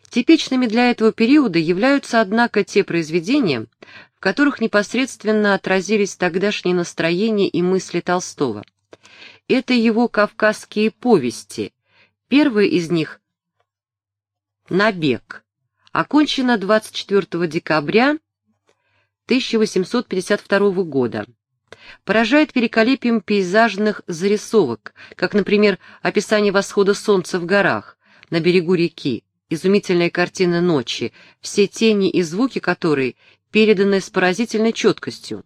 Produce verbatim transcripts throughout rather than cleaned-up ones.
Типичными для этого периода являются, однако, те произведения, в которых непосредственно отразились тогдашние настроения и мысли Толстого. Это его «Кавказские повести». Первая из них «Набег» окончена двадцать четвёртого декабря тысяча восемьсот пятьдесят второго года. Поражает великолепием пейзажных зарисовок, как, например, описание восхода солнца в горах, на берегу реки, изумительная картина ночи, все тени и звуки которой переданы с поразительной четкостью.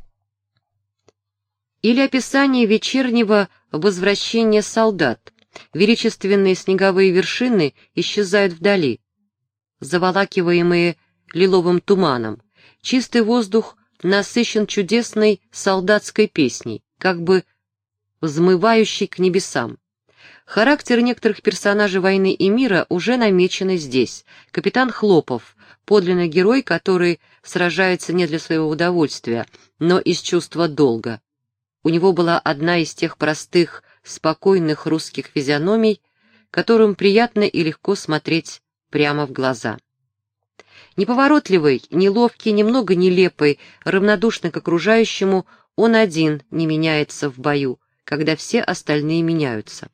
Или описание вечернего возвращения солдат. Величественные снеговые вершины исчезают вдали, заволакиваемые лиловым туманом. Чистый воздух насыщен чудесной солдатской песней, как бы взмывающей к небесам. Характеры некоторых персонажей «Войны и мира» уже намечены здесь. Капитан Хлопов — подлинный герой, который сражается не для своего удовольствия, но из чувства долга. У него была одна из тех простых, спокойных русских физиономий, которым приятно и легко смотреть прямо в глаза. Неповоротливый, неловкий, немного нелепый, равнодушный к окружающему, он один не меняется в бою, когда все остальные меняются.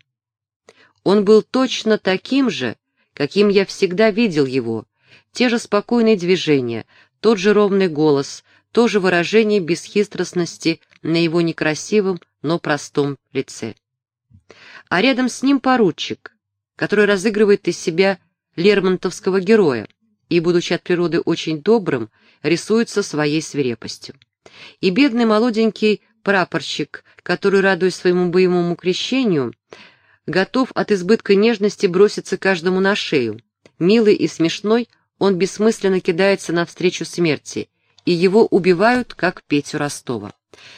Он был точно таким же, каким я всегда видел его, те же спокойные движения, тот же ровный голос, то же выражение бесхитростности на его некрасивом, но простом лице. А рядом с ним поручик, который разыгрывает из себя лермонтовского героя и, будучи от природы очень добрым, рисуется своей свирепостью. И бедный молоденький прапорщик, который, радуясь своему боевому крещению, готов от избытка нежности броситься каждому на шею. Милый и смешной, он бессмысленно кидается навстречу смерти, и его убивают, как Петю Ростова.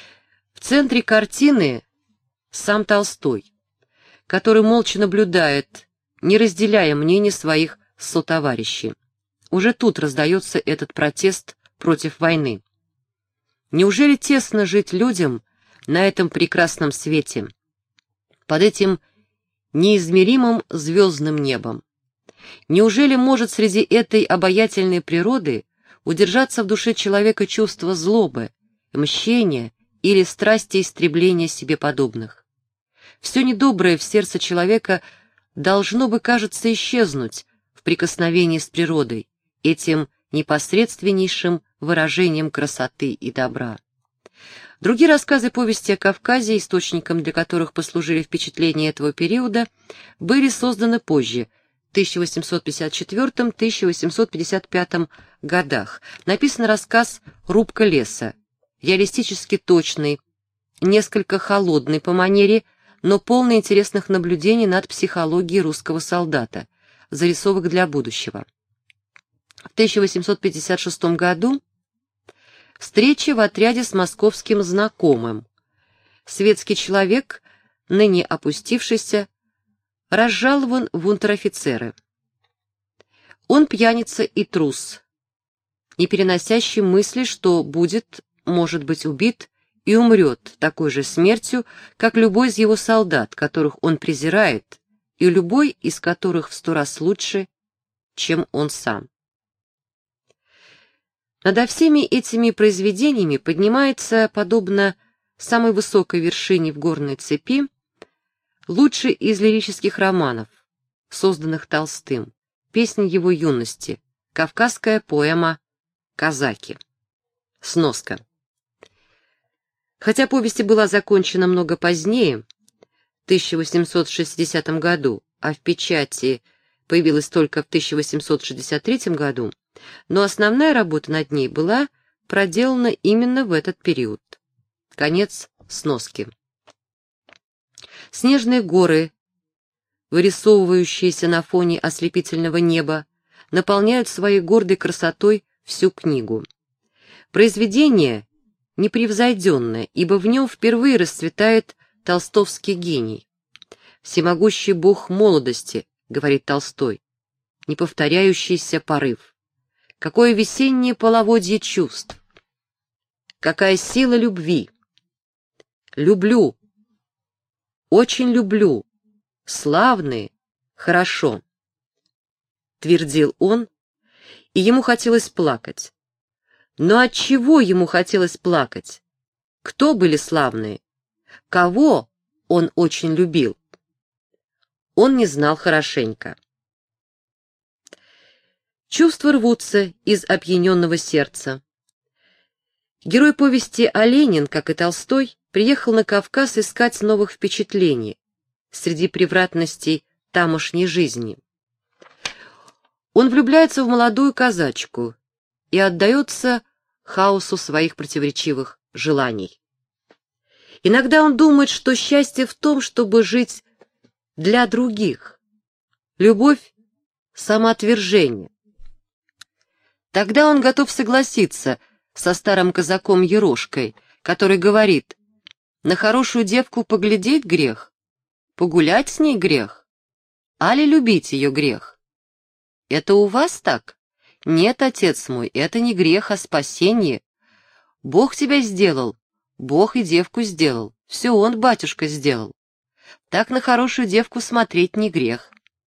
В центре картины сам Толстой, который молча наблюдает, не разделяя мнений своих сотоварищей. Уже тут раздается этот протест против войны. Неужели тесно жить людям на этом прекрасном свете, под этим неизмеримым звездным небом? Неужели может среди этой обаятельной природы удержаться в душе человека чувство злобы, мщения или страсти истребления себе подобных? Все недоброе в сердце человека должно бы, кажется, исчезнуть в прикосновении с природой, этим непосредственнейшим выражением красоты и добра. Другие рассказы повести о Кавказе, источником для которых послужили впечатления этого периода, были созданы позже, в тысяча восемьсот пятьдесят четвёртом — тысяча восемьсот пятьдесят пятом годах. Написан рассказ «Рубка леса», реалистически точный, несколько холодный по манере, но полный интересных наблюдений над психологией русского солдата, зарисовок для будущего. В тысяча восемьсот пятьдесят шестом году встреча в отряде с московским знакомым. Светский человек, ныне опустившийся, разжалован в унтер-офицеры. Он пьяница и трус, не переносящий мысли, что будет, может быть, убит и умрет такой же смертью, как любой из его солдат, которых он презирает, и любой из которых в сто раз лучше, чем он сам. Надо всеми этими произведениями поднимается, подобно самой высокой вершине в горной цепи, лучший из лирических романов, созданных Толстым, песня его юности, кавказская поэма «Казаки». Сноска. Хотя повесть была закончена много позднее, в тысяча восемьсот шестидесятом году, а в печати появилась только в тысяча восемьсот шестьдесят третьем году, но основная работа над ней была проделана именно в этот период. Конец сноски. Снежные горы, вырисовывающиеся на фоне ослепительного неба, наполняют своей гордой красотой всю книгу. Произведение непревзойденное, ибо в нем впервые расцветает толстовский гений. «Всемогущий бог молодости», — говорит Толстой, — «неповторяющийся порыв. Какое весеннее половодье чувств! Какая сила любви! Люблю, очень люблю, славные, хорошо. твердил он, и ему хотелось плакать. Но от чего ему хотелось плакать? Кто были славные? Кого он очень любил? Он не знал хорошенько. Чувства рвутся из опьяненного сердца. Герой повести Оленин, как и Толстой, приехал на Кавказ искать новых впечатлений среди превратностей тамошней жизни. Он влюбляется в молодую казачку и отдается хаосу своих противоречивых желаний. Иногда он думает, что счастье в том, чтобы жить для других. Любовь — самоотвержение. Тогда он готов согласиться со старым казаком Ерошкой, который говорит: на хорошую девку поглядеть грех, погулять с ней грех, али любить ее грех. Это у вас так? Нет, отец мой, это не грех, а спасение. Бог тебя сделал, Бог и девку сделал, все он, батюшка, сделал. Так на хорошую девку смотреть не грех.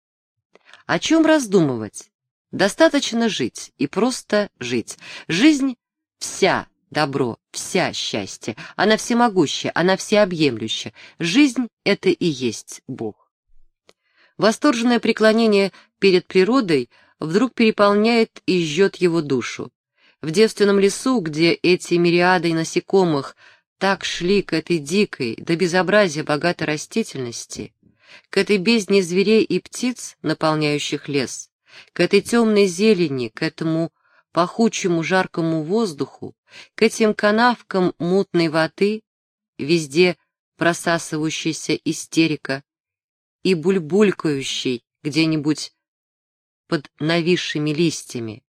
О чем раздумывать? Достаточно жить, и просто жить. Жизнь вся добро, вся счастье, она всемогущая, она всеобъемлющая. Жизнь — это и есть Бог. Восторженное преклонение перед природой вдруг переполняет и жжет его душу. В девственном лесу, где эти мириады насекомых так шли к этой дикой, до безобразия богатой растительности, к этой бездне зверей и птиц, наполняющих лес, к этой темной зелени, к этому пахучему жаркому воздуху, к этим канавкам мутной воды, везде просасывающейся истерика и бульбулькающей где-нибудь под нависшими листьями,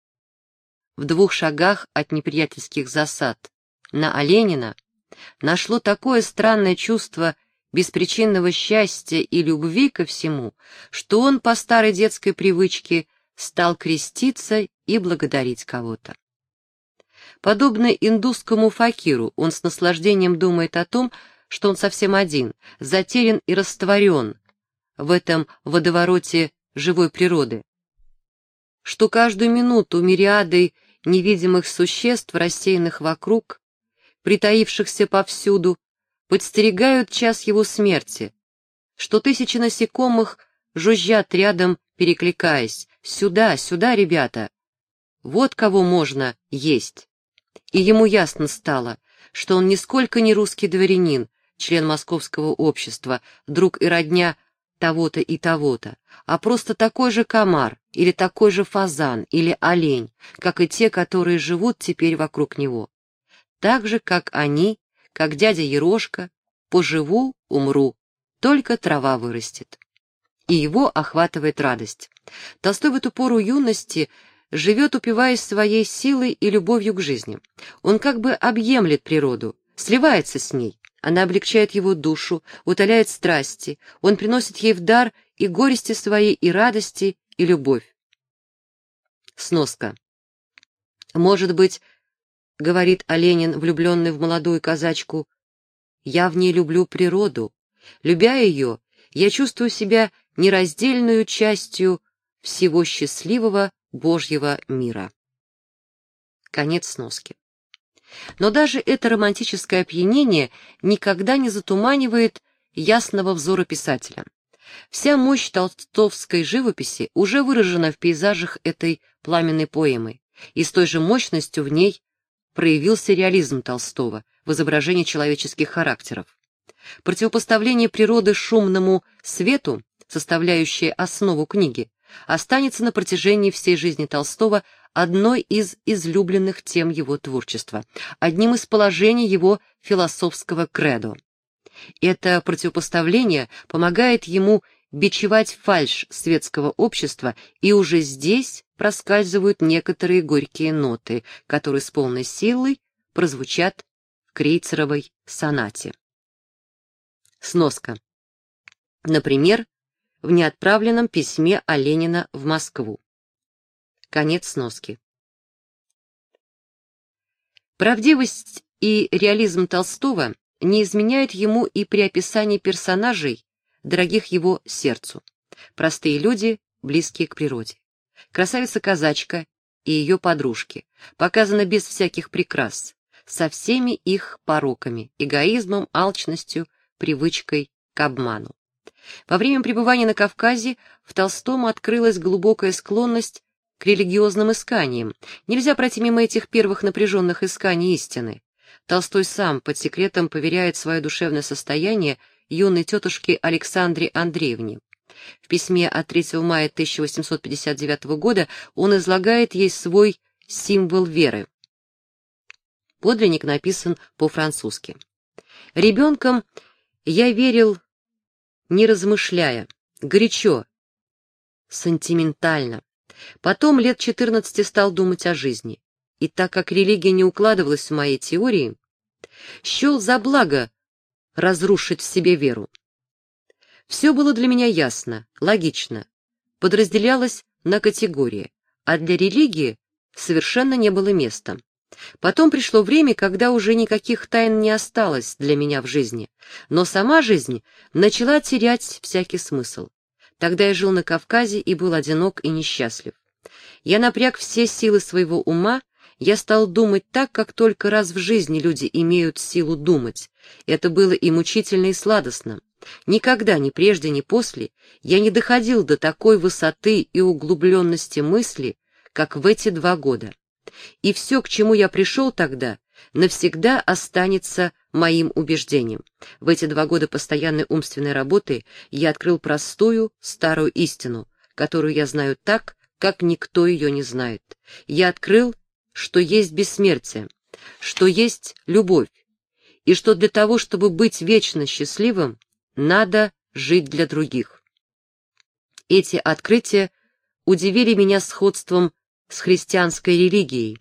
в двух шагах от неприятельских засад, на Оленина нашло такое странное чувство беспричинного счастья и любви ко всему, что он по старой детской привычке стал креститься и благодарить кого-то. Подобно индусскому факиру, он с наслаждением думает о том, что он совсем один, затерян и растворен в этом водовороте живой природы, что каждую минуту мириады невидимых существ, рассеянных вокруг, притаившихся повсюду, подстерегают час его смерти, что тысячи насекомых жужжат рядом, перекликаясь: «Сюда, сюда, ребята! Вот кого можно есть!» И ему ясно стало, что он нисколько не русский дворянин, член московского общества, друг и родня того-то и того-то, а просто такой же комар, или такой же фазан, или олень, как и те, которые живут теперь вокруг него. Так же, как они, как дядя Ерошка, поживу, умру, только трава вырастет. И его охватывает радость. Толстой в эту пору юности живет, упиваясь своей силой и любовью к жизни. Он как бы объемлет природу, сливается с ней. Она облегчает его душу, утоляет страсти, он приносит ей в дар и горести свои, и радости, и любовь. Сноска. Может быть, говорит Оленин, влюбленный в молодую казачку, я в ней люблю природу. Любя ее, я чувствую себя нераздельную частью всего счастливого Божьего мира. Конец сноски. Но даже это романтическое опьянение никогда не затуманивает ясного взора писателя. Вся мощь толстовской живописи уже выражена в пейзажах этой пламенной поэмы, и с той же мощностью в ней проявился реализм Толстого в изображении человеческих характеров. Противопоставление природы шумному свету, составляющее основу книги, останется на протяжении всей жизни Толстого одной из излюбленных тем его творчества, одним из положений его философского кредо. Это противопоставление помогает ему бичевать фальшь светского общества, и уже здесь проскальзывают некоторые горькие ноты, которые с полной силой прозвучат в Крейцеровой сонате. Сноска. Например, в неотправленном письме Оленина в Москву. Конец сноски. Правдивость и реализм Толстого не изменяют ему и при описании персонажей, дорогих его сердцу. Простые люди, близкие к природе. красавица-казачка и ее подружки, показано без всяких прикрас, со всеми их пороками, эгоизмом, алчностью, привычкой к обману. Во время пребывания на Кавказе в Толстом открылась глубокая склонность к религиозным исканиям. Нельзя пройти мимо этих первых напряженных исканий истины. Толстой сам под секретом поверяет свое душевное состояние юной тетушке Александре Андреевне. В письме от третьего мая тысяча восемьсот пятьдесят девятого года он излагает ей свой символ веры. Подлинник написан по-французски. «Ребенком я верил, не размышляя, горячо, сентиментально. Потом лет четырнадцати стал думать о жизни. И так как религия не укладывалась в мои теории, счел за благо разрушить в себе веру. Все было для меня ясно, логично, подразделялось на категории, а для религии совершенно не было места. Потом пришло время, когда уже никаких тайн не осталось для меня в жизни, но сама жизнь начала терять всякий смысл. Тогда я жил на Кавказе и был одинок и несчастлив. Я напряг все силы своего ума, я стал думать так, как только раз в жизни люди имеют силу думать. Это было и мучительно, и сладостно. Никогда, ни прежде, ни после, я не доходил до такой высоты и углубленности мысли, как в эти два года. И все, к чему я пришел тогда, навсегда останется моим убеждением. В эти два года постоянной умственной работы я открыл простую, старую истину, которую я знаю так, как никто ее не знает. Я открыл, что есть бессмертие, что есть любовь, и что для того, чтобы быть вечно счастливым, надо жить для других. Эти открытия удивили меня сходством с христианской религией,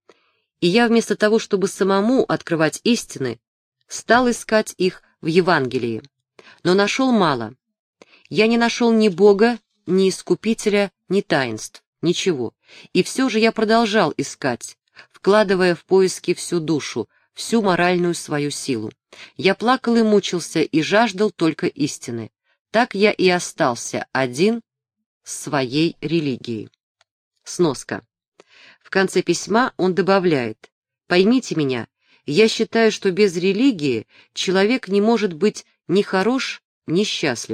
и я вместо того, чтобы самому открывать истины, стал искать их в Евангелии, но нашел мало. Я не нашел ни Бога, ни Искупителя, ни таинств, ничего, и все же я продолжал искать, вкладывая в поиски всю душу, всю моральную свою силу. Я плакал и мучился, и жаждал только истины. Так я и остался один с своей религией. Сноска. В конце письма он добавляет: «Поймите меня, я считаю, что без религии человек не может быть ни хорош, ни счастлив.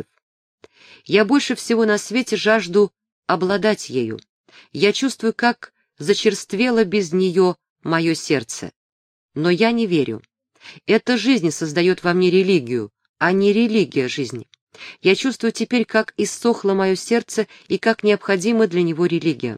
Я больше всего на свете жажду обладать ею. Я чувствую, как зачерствело без нее мое сердце. Но я не верю. Эта жизнь создает во мне религию, а не религия жизни. Я чувствую теперь, как иссохло мое сердце и как необходима для него религия.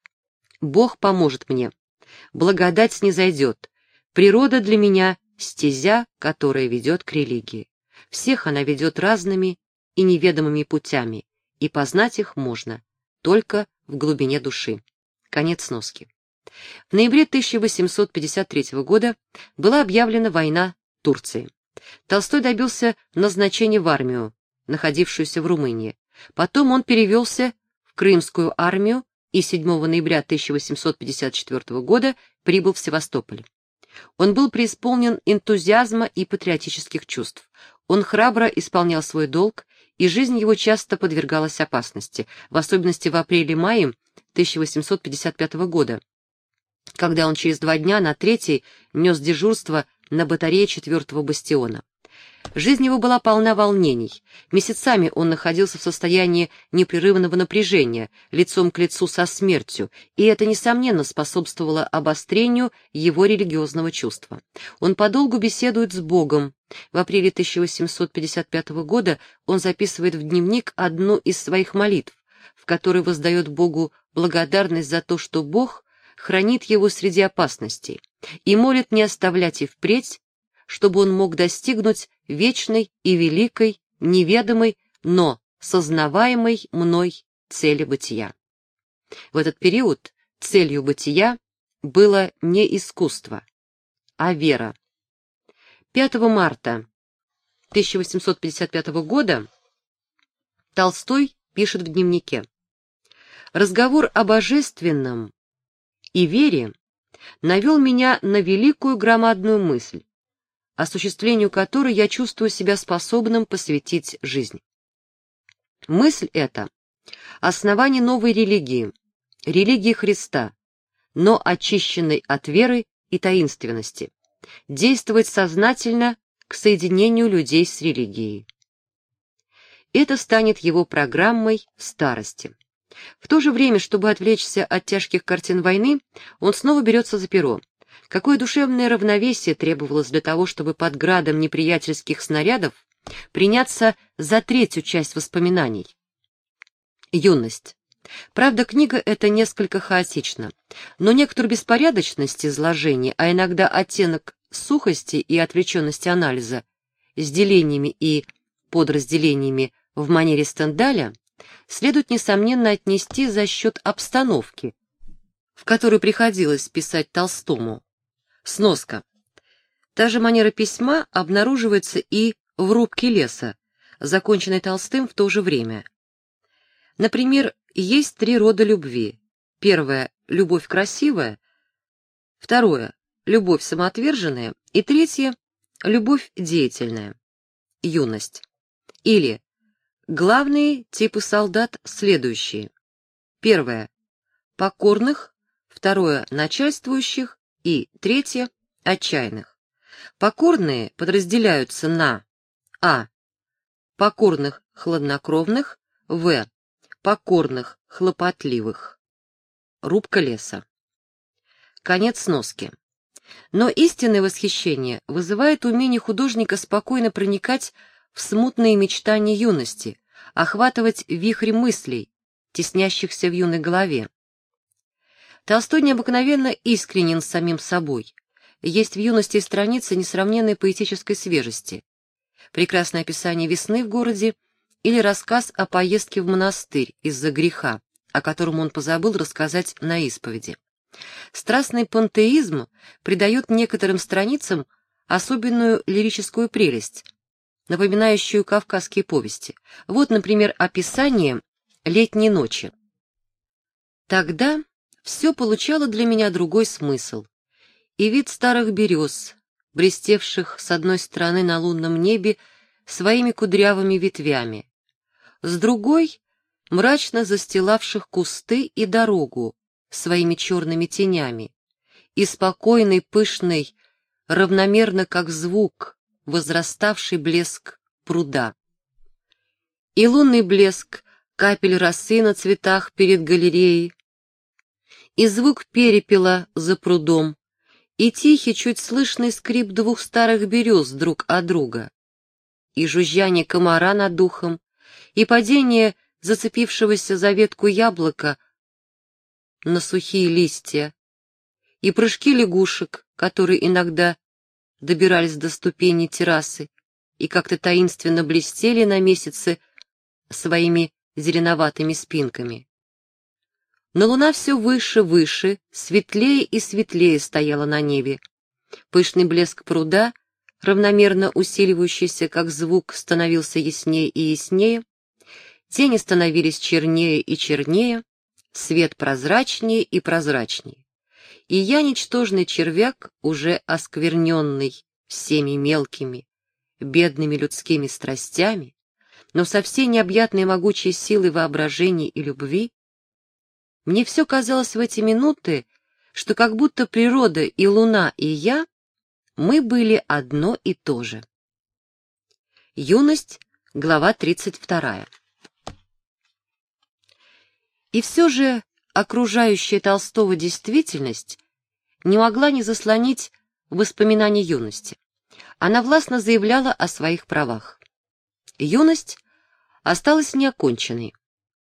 Бог поможет мне. Благодать снизойдет. Природа для меня — стезя, которая ведет к религии. Всех она ведет разными и неведомыми путями, и познать их можно только в глубине души». Конец сноски. В ноябре тысяча восемьсот пятьдесят третьего года была объявлена война Турции. Толстой добился назначения в армию, находившуюся в Румынии. Потом он перевелся в Крымскую армию и седьмого ноября тысяча восемьсот пятьдесят четвертого года прибыл в Севастополь. Он был преисполнен энтузиазма и патриотических чувств. Он храбро исполнял свой долг, и жизнь его часто подвергалась опасности, в особенности в апреле-мае тысяча восемьсот пятьдесят пятого года, когда он через два дня на третий нес дежурство на батарее четвертого бастиона. Жизнь его была полна волнений. Месяцами он находился в состоянии непрерывного напряжения, лицом к лицу со смертью, и это, несомненно, способствовало обострению его религиозного чувства. Он подолгу беседует с Богом. В апреле тысяча восемьсот пятьдесят пятого года он записывает в дневник одну из своих молитв, в которой воздает Богу благодарность за то, что Бог хранит его среди опасностей, и молит не оставлять и впредь, чтобы он мог достигнуть вечной и великой, неведомой, но сознаваемой мной цели бытия. В этот период целью бытия было не искусство, а вера. пятого марта тысяча восемьсот пятьдесят пятого года Толстой пишет в дневнике: «Разговор о божественном и вере навел меня на великую громадную мысль, осуществлению которой я чувствую себя способным посвятить жизнь. Мысль эта — основание новой религии, религии Христа, но очищенной от веры и таинственности, действовать сознательно к соединению людей с религией. Это станет его программой в старости. В то же время, чтобы отвлечься от тяжких картин войны, он снова берется за перо. Какое душевное равновесие требовалось для того, чтобы под градом неприятельских снарядов приняться за третью часть воспоминаний. Юность. Правда, книга эта несколько хаотична, но некоторую беспорядочность изложения, а иногда оттенок сухости и отвлеченности анализа с делениями и подразделениями в манере Стендаля следует, несомненно, отнести за счет обстановки, в которой приходилось писать Толстому. Сноска. Та же манера письма обнаруживается и в «Рубке леса», законченной Толстым в то же время. Например, есть три рода любви. Первое — любовь красивая, второе — любовь самоотверженная и третье — любовь деятельная, юность. Или главные типы солдат следующие. Первое — покорных, второе — начальствующих и третье — отчаянных. Покорные подразделяются на а. покорных хладнокровных, в. покорных хлопотливых. Рубка леса. Конец сноски. Но истинное восхищение вызывает умение художника спокойно проникать в смутные мечтания юности, охватывать вихри мыслей, теснящихся в юной голове. Толстой необыкновенно искренен с самим собой. Есть в юности страницы несравненной поэтической свежести. Прекрасное описание весны в городе или рассказ о поездке в монастырь из-за греха, о котором он позабыл рассказать на исповеди. Страстный пантеизм придает некоторым страницам особенную лирическую прелесть, напоминающую кавказские повести. Вот, например, описание летней ночи. Тогда все получало для меня другой смысл, и вид старых берез, блестевших с одной стороны на лунном небе своими кудрявыми ветвями, с другой — мрачно застилавших кусты и дорогу своими черными тенями, и спокойный, пышный, равномерно как звук, возраставший блеск пруда. И лунный блеск капель росы на цветах перед галереей, и звук перепела за прудом, и тихий, чуть слышный скрип двух старых берез друг от друга, и жужжание комара над духом, и падение зацепившегося за ветку яблока на сухие листья, и прыжки лягушек, которые иногда добирались до ступени террасы и как-то таинственно блестели на месяце своими зеленоватыми спинками. Но луна все выше, выше, светлее и светлее стояла на небе. Пышный блеск пруда, равномерно усиливающийся, как звук, становился яснее и яснее, тени становились чернее и чернее, свет прозрачнее и прозрачнее. И я, ничтожный червяк, уже оскверненный всеми мелкими, бедными людскими страстями, но со всей необъятной могучей силой воображения и любви, мне все казалось в эти минуты, что как будто природа и луна и я, мы были одно и то же. Юность, глава тридцать вторая. И все же окружающая Толстого действительность не могла не заслонить воспоминаний юности. Она властно заявляла о своих правах. Юность осталась неоконченной.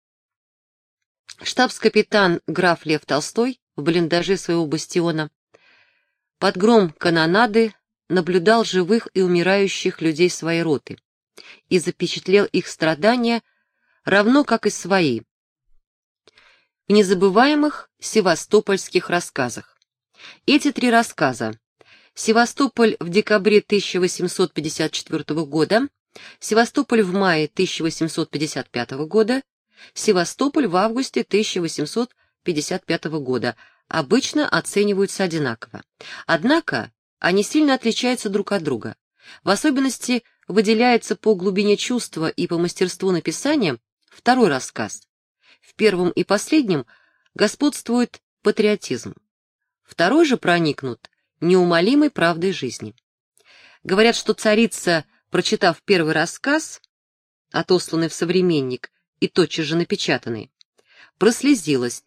Штабс-капитан граф Лев Толстой в блиндаже своего бастиона под гром канонады наблюдал живых и умирающих людей своей роты и запечатлел их страдания, равно как и свои, в незабываемых севастопольских рассказах. Эти три рассказа «Севастополь в декабре тысяча восемьсот пятьдесят четвёртого года», «Севастополь в мае тысяча восемьсот пятьдесят пятого года», «Севастополь в августе тысяча восемьсот пятьдесят пятого года» обычно оцениваются одинаково. Однако они сильно отличаются друг от друга. В особенности выделяется по глубине чувства и по мастерству написания второй рассказ. В первом и последнем господствует патриотизм. Второй же проникнут неумолимой правдой жизни. Говорят, что царица, прочитав первый рассказ, отосланный в «Современник» и тотчас же напечатанный, прослезилась.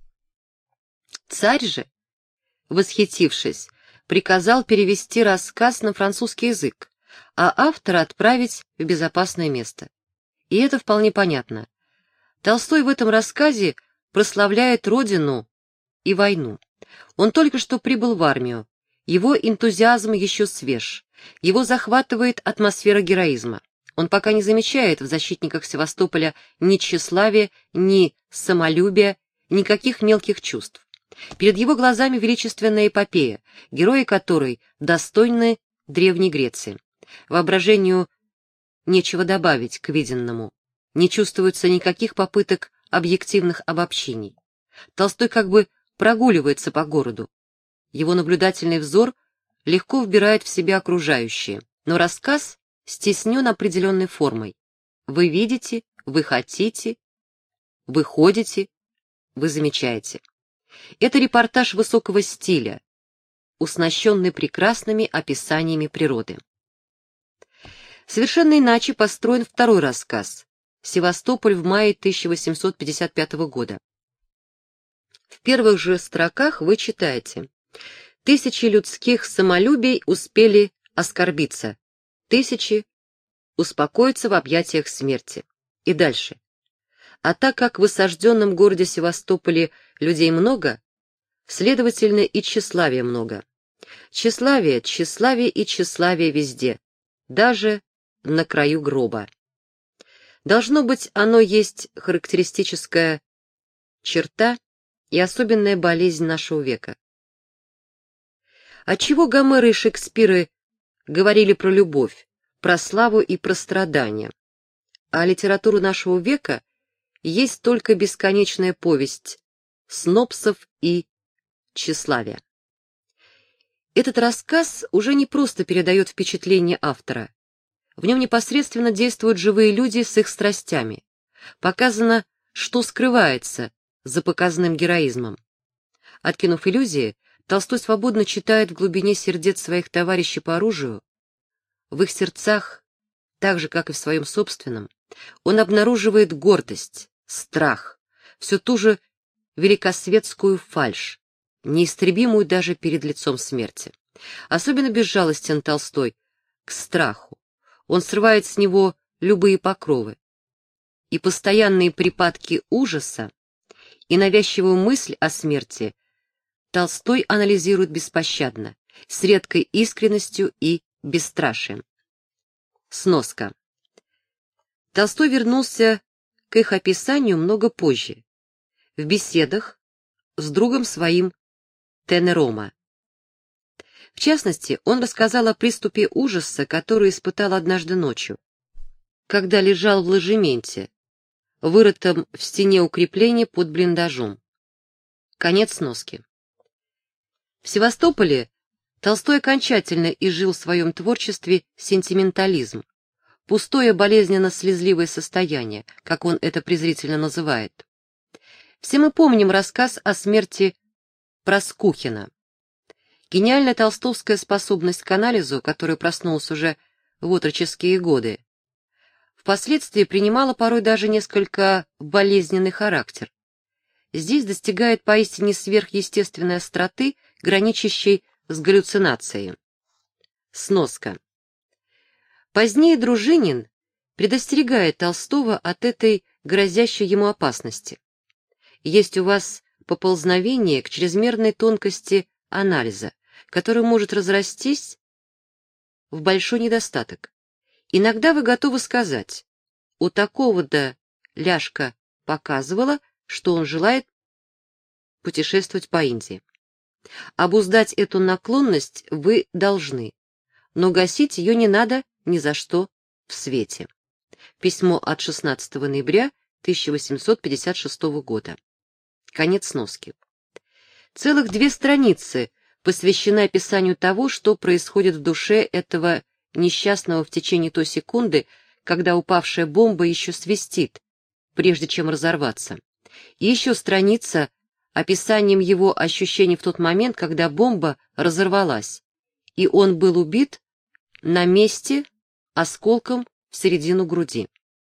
Царь же, восхитившись, приказал перевести рассказ на французский язык, а автора отправить в безопасное место. И это вполне понятно. Толстой в этом рассказе прославляет родину и войну. Он только что прибыл в армию, его энтузиазм еще свеж, его захватывает атмосфера героизма. Он пока не замечает в защитниках Севастополя ни тщеславия, ни самолюбия, никаких мелких чувств. Перед его глазами величественная эпопея, герои которой достойны Древней Греции. Воображению нечего добавить к виденному. Не чувствуется никаких попыток объективных обобщений. Толстой как бы прогуливается по городу. Его наблюдательный взор легко вбирает в себя окружающее, но рассказ стеснен определенной формой. Вы видите, вы хотите, вы ходите, вы замечаете. Это репортаж высокого стиля, уснащенный прекрасными описаниями природы. Совершенно иначе построен второй рассказ «Севастополь в мае тысяча восемьсот пятьдесят пятого года». В первых же строках вы читаете: «Тысячи людских самолюбий успели оскорбиться, тысячи успокоиться в объятиях смерти». И дальше. А так как в осажденном городе Севастополе людей много, следовательно, и тщеславия много. Тщеславие, тщеславие и тщеславие везде, даже на краю гроба. Должно быть, оно есть характеристическая черта и особенная болезнь нашего века. Отчего Гомер и Шекспиры говорили про любовь, про славу и про страдания, а литература нашего века есть только бесконечная повесть снобсов и тщеславия. Этот рассказ уже не просто передает впечатление автора. В нем непосредственно действуют живые люди с их страстями. Показано, что скрывается за показанным героизмом. Откинув иллюзии, Толстой свободно читает в глубине сердец своих товарищей по оружию. В их сердцах, так же, как и в своем собственном, он обнаруживает гордость, страх, всю ту же великосветскую фальшь, неистребимую даже перед лицом смерти. Особенно безжалостен Толстой к страху. Он срывает с него любые покровы. И постоянные припадки ужаса, и навязчивую мысль о смерти Толстой анализирует беспощадно, с редкой искренностью и бесстрашием. Сноска. Толстой вернулся к их описанию много позже, в беседах с другом своим Тенерома. В частности, он рассказал о приступе ужаса, который испытал однажды ночью, когда лежал в ложементе, вырытом в стене укрепления под блиндажом. Конец сноски. В Севастополе Толстой окончательно изжил в своем творчестве сентиментализм, пустое болезненно-слезливое состояние, как он это презрительно называет. Все мы помним рассказ о смерти Проскухина. Гениальная толстовская способность к анализу, которая проснулась уже в отроческие годы, впоследствии принимала порой даже несколько болезненный характер. Здесь достигает поистине сверхъестественной остроты, граничащей с галлюцинацией. Сноска. Позднее Дружинин предостерегает Толстого от этой грозящей ему опасности. Есть у вас поползновение к чрезмерной тонкости анализа, который может разрастись в большой недостаток. Иногда вы готовы сказать: у такого-то Ляшка показывала, что он желает путешествовать по Индии. Обуздать эту наклонность вы должны, но гасить ее не надо ни за что в свете. Письмо от шестнадцатого ноября тысяча восемьсот пятьдесят шестого года. Конец сноски. Целых две страницы посвящены описанию того, что происходит в душе этого несчастного в течение той секунды, когда упавшая бомба еще свистит, прежде чем разорваться. И еще страница описанием его ощущений в тот момент, когда бомба разорвалась, и он был убит на месте осколком в середину груди.